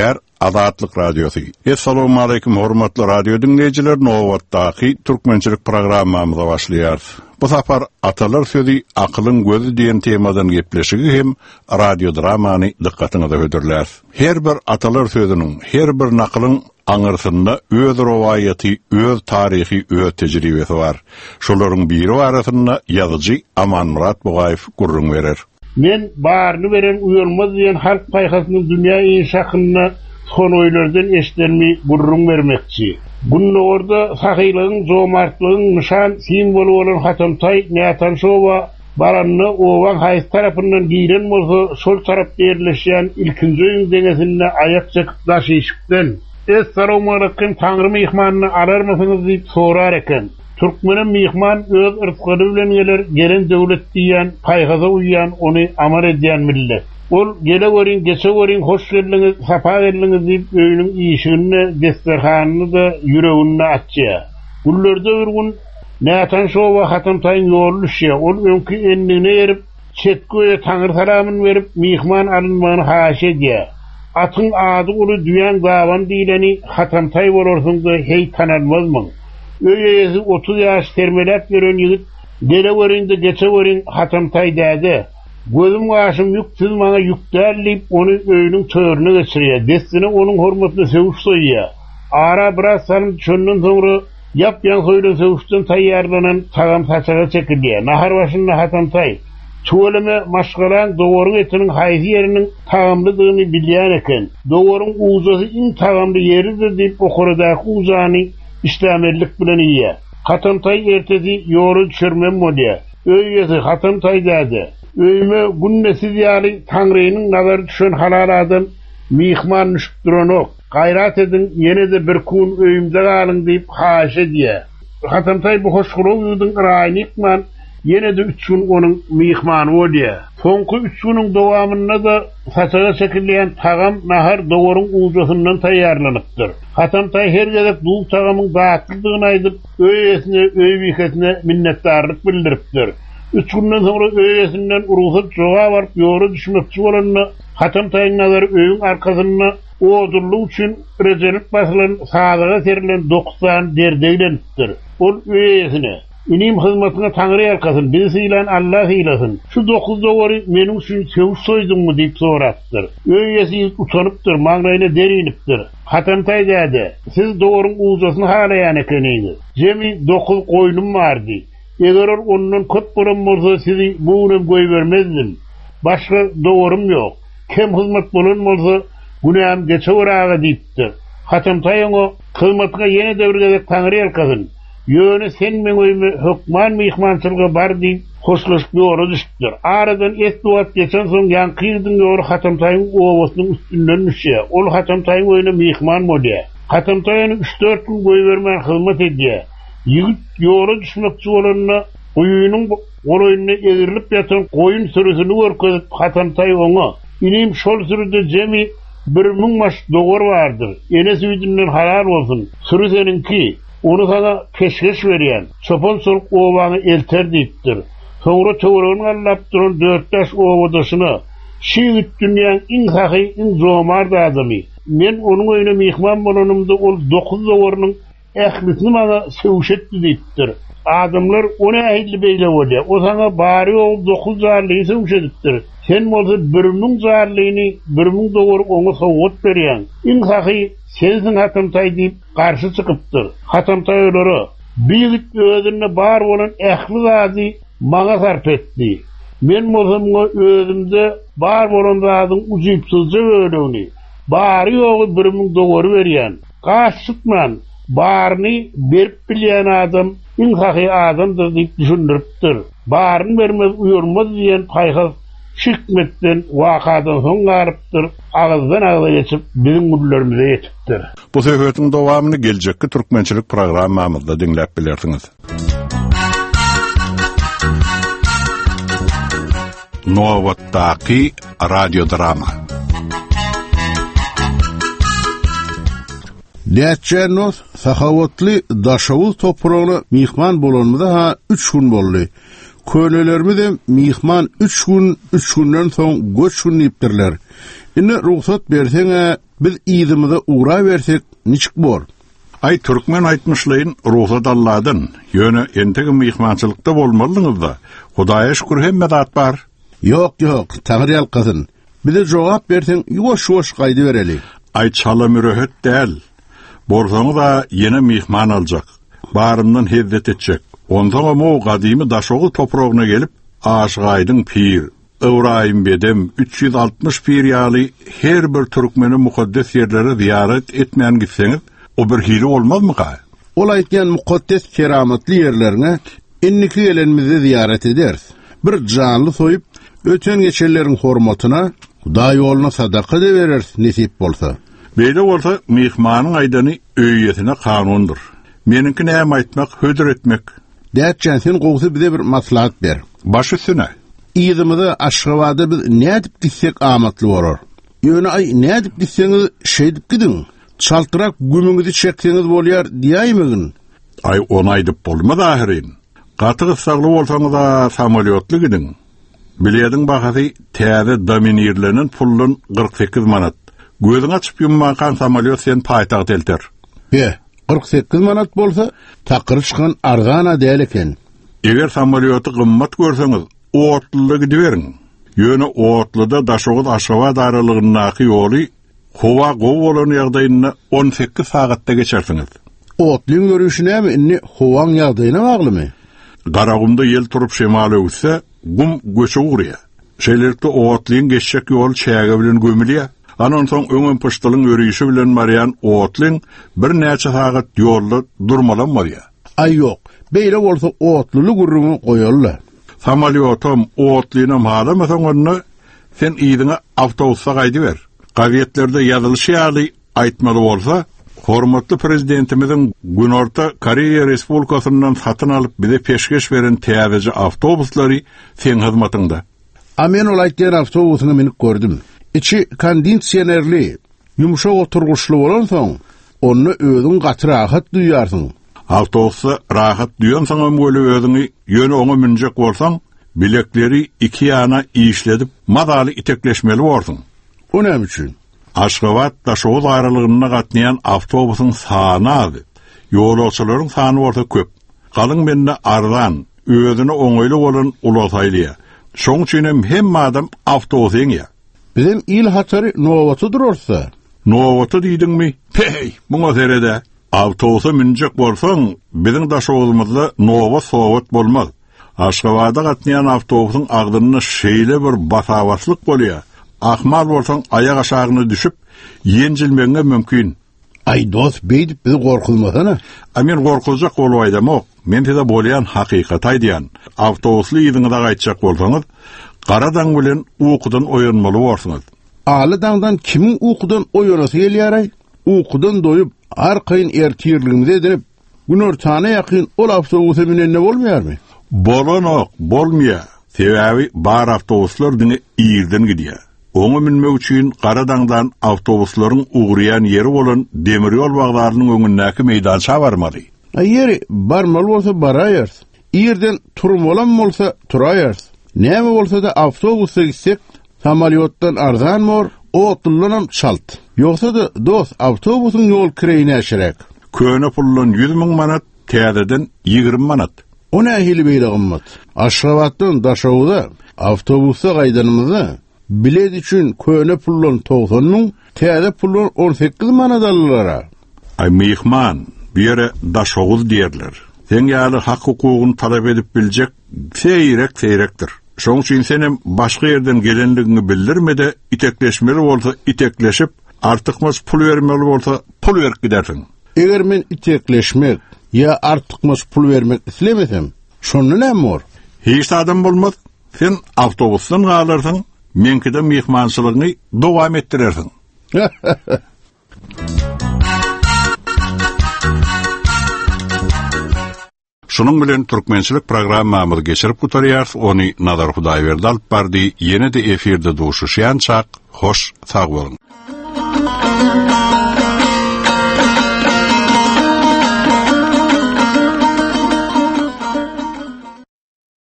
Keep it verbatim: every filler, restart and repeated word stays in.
Şäher Azatlyk Radiosu. Assalamu alaykum hormatly radio dinleýijiler. Nowatdaky türkmençilik programmamyza başlaýar. Bu safar atalar sözi akylyň gözü diýen temadan gepleşigi hem radio dramany dikkatyňyza hödürler. Her bir atalar sözüniň, her bir nakylyň aňyrsynda öz rowayaty, öz taryhy, öz tejribesi bar. Şolaryň biri arasynda ýazyjy Amanmurat Bugaýew gurrun berer. Men barny beren uyarmaz diýen halk paýhasynyň dünýä inşakyna son oýlardan eşdelmi gurrun bermekçi. Bunun orada sahylygyň, jomartlygyň nişan simbolu bolan Hatamtay Nätanşowa baranny owan haýs tarapyndan giýilen bolsa şol tarapda ýerleşýän ilkinji öýüň deňesinde aýak çekyp daşyşykdan "Assalamu alaykum taňry mehmanyny alarmasyňyz" diýip sorar eken. Türkmenen mehman öz ırtqyly bilen geler, gelen döwlet diýen, paýgaza uýan, ony amar edýän millet. Ol gele görin, geçe görin, hoş geldiňiz, sapa geldiňiz diýip öýüniň işini, desterhanyny da ýüregine atýar. Gullarda bir gün Nätanşowa Hatamtaýyň ýoly düşýär. Ol öňki endine erip, çetgoýa taňry salamyny berip, mehman alynmagyny haýy edýär. Atyň ady uly düýän gawan diýleni Hatamtaý bolarsyňda hey tanalmazmyň. Öýesi otuz ýaş termelep gören ýigit gele görinde geçe görin Hatamtaý dädi. Gözüm gaşym ýüksiz maňa ýükdälip ony öýüniň törüne geçirýär. Destine onuň hormatyna söwüş soýýar. Ara biraz sanym çönden soňra ýap-ýan soýlan söwüşden taýýarlanan tagam saçaga çekilýär. Nahar başynda Hatamtaý çöweleme maşgalan dogorun etiniň haýsy ýeriniň tagamlydygyny bilýär eken. Dogorun uzasy iň tagamly ýeridir diýip okuradaky uzany İslamerlik bilen ýa. Hatamtaý ertesi ýory düşürmem bolýar. Öýesi Hatamtaý dädi. Öýme günnesiz ýaly Taňrynyň nazary düşen halal adam mehman nüşdürenok. Gaýrat edin, ýene de bir kun öýümde galyň diýip haýy edýär. Hatamtaý bu hoşgullygyň raýnykman ýene de üç gün onuň mehmany bolýar. Soňky üç güniň dowamynda da saçaga çekilýän tagam nahar dogoryň ujasyndan taýýarlanypdyr. Hatamtaý her gezek bu tagamyň batlydygyny aýdyp, öýesine, öý biketine minnetdarlyk bildiripdir. Üç günden soňra öýesinden urusat joga baryp ýory düşmekçi bolanyny Hatamtaýyň nazary öýüň arkasyna odurlyk üçin rejelip basylan sadaga serilen doksan derdeglenipdir. Ol öýesine "Inim hyzmatyna Taňry ýarkasyn, bizi ilan Allah hylasyn. Şu dokuz dogory meniň üçin söwüş soýdyňmy?" diýip soratdyr. Öýesi utanypdyr, maňraýyna derinipdir. Hatamtaý dädi: "Siz dogoryň uzasyny halaýan ekeniňiz. Jemi dokuz goýnum bardy. Eger ondan köp bolan bolsa sizi buňa goý bermezdim. Başga dogorym ýok. Kim hyzmat bolan bolsa günäm geçe waraga" diýipdir. Hatamtaý oňa "Hyzmatyna ýene de bir gezek Taňry ýarkasyn. Ýöne sen men öýme hökman mehmançylyga bar" diýip hoşlaşyp ýory düşipdir. Aradan es duat geçen soň ýankyýdyň ýory Hatamtaýyň owasynyň üstünden düşýär. Ol Hatamtaýyň öýüne mehman bolýar. Hatamtaýyň üç dört gün goý bermän hyzmat edýär. Ýigit ýory düşmekçi bolanyna öýüniň goloýuny egirilip ýatan goýun sürüsini görkezip Hatamtaý oňa "Inim şol sürüde jemi bir müň maş dogor bardyr. Ene süýdünden halal bolsun. Sürü seninki. Onu sana peşkeş berýän. Çopon sorup owany elter diýipdir. Soňra töwregiň allap duran dört taş owadaşyna şeýit dünýäň iň sahy, iň jomart adamy. Men onuň öýüne mehman bolanymda ol dokuz dogorynyň ählisini maňa söwüşetdi diýipdir. Adamlar ony ähli beýle bolýar. O sana bary ol dokuz zarlygy söwüşetipdir. Sen bolsa bir müň zarlygyny, bir müň dogory oňa sowgat berýän. Iň sahy sensin Hatamtaý diýip garşy çykypdyr. Hatamtaý öýleri "Biýik özüne bar bolan ähli zady maňa sarp etdi. Men bolsam özümde bar bolan zadyň uzypsızca öýlegini, bary ýogy bir müň dogory berýän. Gaşykman, barny berip bilýän adam iň sahy adamdyr" diýip düşündiripdir. Barny bermez uyarmaz diýen paýhas şikmetden wakadan soň garypdyr, agazdan agaza geçip biziň gullarymyza ýetipdir. Bu söhbetiň dowamyny geljekki türkmençilik programmamyzda dinläp bilersiňiz. Nowatdaky radio drama. Näçernos sahavotly daşawul toprağına mihman bolanmada ha üç gün boldy. Könelerimiz de mihman üç gün, üç günden soň göç günüpdirler. Indi ruhsat berseňe biz ýyzymize uğra bersek niçik bor? Ay Türkmen aýtmyşlaýyn ruhsat alladyn. Ýöne entegi mihmançylykda bolmalyňyzda. Hudaýa şükür hemme zat bar. Yok yok, Taňry ýalkasyn. Bize jogap berseň ýoş-ýoş gaýdy bereli. Ay çala mürehet däl. Borsaňy da ýene mihman aljak. Barymdan hezzet etjek. Ondan o gadymy daşogy topragyna gelip, Aşgaýdyň pir, Ibrahim bedem üç yüz altmış pir ýaly her bir türkmeni mukaddes ýerlere ziyaret etmän gitseňiz, o bir hili bolmazmy ga? Ol aýtgan mukaddes keramatly ýerlerine inniki gelenimizi ziyaret ederiz. Bir janly soýup, öten geçerleriň hormatyna Hudaý ýoluna sadaka da bereriz nesip bolsa. Beýle bolsa mihmanyň aýdany öýýetine kanundur. Meninkine näme aýtmak, hödür etmek. Dätjän sen gowsy bize bir maslahat ber. Baş üstüne. Ýyzymyza Aşgabatda biz nädip gitsek amatly bolar. Ýöne ay nädip gitseňiz şeýdip gidin. Çaltyrak gümüňizi çekseňiz bolýar diýäýmegin. Ay onu aýdyp bolmady ahyrin. Gaty sagly bolsaňyz da samolyotly gidin. Bileýädiň bahasy täze dominirlenen pullun kırk sekiz manat. Gözüň açyp ýummagan samolyot sen paýtagat elter. He, kırk sekiz manat bolsa takyry çykan arzana däl eken. Eger samolyoty gymmat görseňiz, otlyly gidiberiň. Ýöne otlyda daşogy Aşgabat aralygynyňky ýoly howa gow bolan ýagdaýyna on sekiz sagatda geçersiňiz. Otlyň görüşine mi inni howaň ýagdaýyna baglymy? Garagumda yel turup şemale ötse, gum göçe uğraya. Şeylerlikte oğatlayın geçecek yol çäge bilen gömülýär. Anan soň öňün pıştylyň örüýüşi bilen maryan oğatlayın bir näçe sagat ýolda durmalanmaýar. Ay yok, beýle bolsa oğatlyly gurrumy goýarlar. Samolyotum oğatlyňam halamasaň onu sen ýygyňa awtobusa gaýdy ber. Gazetlerde ýazylyşýarly aýtmaly bolsa, hormatly prezidentimiziň Günorta Koreýa Respublikasynyň satyn alyp bize peşkeş beren täze awtobuslary sen hyzmatyňda. A men ol aýtgan awtobusyny minip gördüm. İçi kondisionerli, yumşak oturguşlu bolan soň, onu özüň gaty rahat duýarsyň. Awtobusda rahat duýansaň ömgöli özüňi ýöne oňa minjek bolsaň, bilekleri iki ýana işledip madaly itekleşmeli bolsaň. O näme üçin? Aşgabat daşogy aralygyna gatnaýan awtobusyň sany az. Ýolçylaryň sany orta köp. Galyň menne arzan, özüne oňaýly bolan ulataylyýar. Şoň üçin hem adam awtobus eňýär. Bizim il hatary nowaty durursa. Nowaty diýdiňmi? Hey, muňa serede. Awtobusa minjek bolsaň, biziň daşogymyzda nowa sowat bolmaz. Aşgabatda gatnaýan awtobusyň agdyny şeýle bir basawatlyk bolýar. Ahmal bolsaň aýak aşagyna düşüp, ýenjilmeňe mümkin. Ay dost beýdip bizi gorkulmasana. Amen gorkuljak bolbaýdam ok. Men tede bolýan hakykat aýdýan. Awtobusly ýygyňda gaýtjak bolsaňyz, garadan bilen uykudan oýanmaly bolsaňyz. Aly daňdan kimiň uykudan oýanasy gelýär? Uykudan doýup, arkaýyn ertirligimizi edip, günortana ýakyn ol awtobusa binende bolmaýarmy? Bolan ok, bolmaýar. Sebäbi bar awtobuslar diňe ýerden gidýär. Oňa minmek üçin Garadaňdan awtobuslaryň uğrayan ýeri bolan demir ýol bagdarynyň öňündäki meýdança barmaly. Aýeri barmaly bolsa baraýar. Ýerden turmalan bolsa turaýar. Näme bolsa da awtobusda gitsek, samolyotdan arzan mor, otlylanam çalt. Ýoksa da dost awtobusyň ýol kireýine şerek. Köne pullan yüz miň manat, täzeden ýygrimi manat. O nähili beýle gymmat. Aşgabatdan daşowda awtobusda gaýdanymyzda bilet üçin köne pullan doksan miň, täze pullan on sekiz manat alýarlar. Ay mihman, bir ýere daşowuz diýerler. Sen ýaly hak hukugyny talap edip biljek, seýrek seýrekdir. Şoň üçin senem başga ýerden gelenligini bildirmede, itekleşmeli bolsa itekleşip, artykmaz pul bermeli bolsa pul berip gidersiň. Eger men itekleşmek ýa artykmaz pul bermek islemesem, şonu näme bor? Hiç adam bolmaz. Sen awtobusdan galarsyň, menkide mihmançylygyny dowam etdirersiň. Şunun bilen türkmençilik programmamyzy geçirip gutarýar, ony Nazar Hudaýberdi alyp bardy. Ýene-de efirde duşuşýan çak, hoş sag bolun.